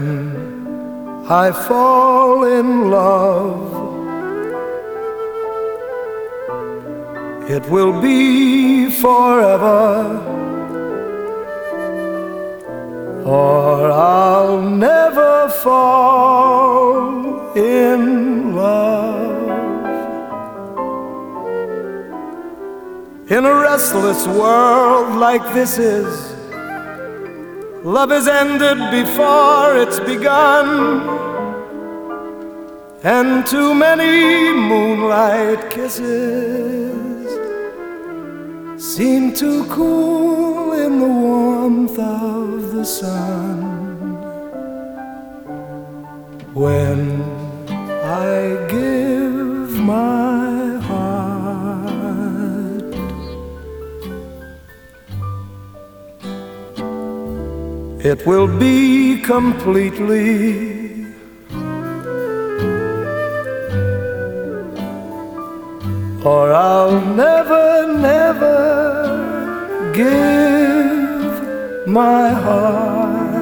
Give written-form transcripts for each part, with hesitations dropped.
When I fall in love, it will be forever, or I'll never fall in love. In a restless world like this is, love is ended before it's begun, and too many moonlight kisses seem to cool in the warmth of the sun. When I give my heart, it will be completely, or I'll never, never give my heart.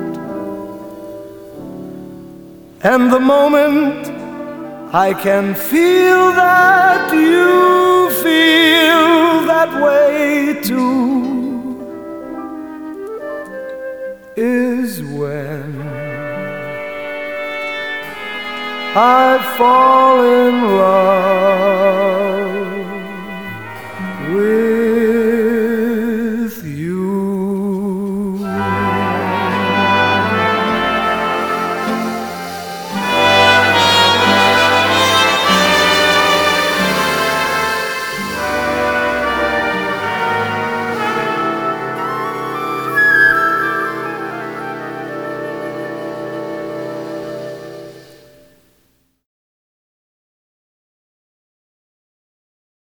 And the moment I can feel that you feel that way too is when I fall in love with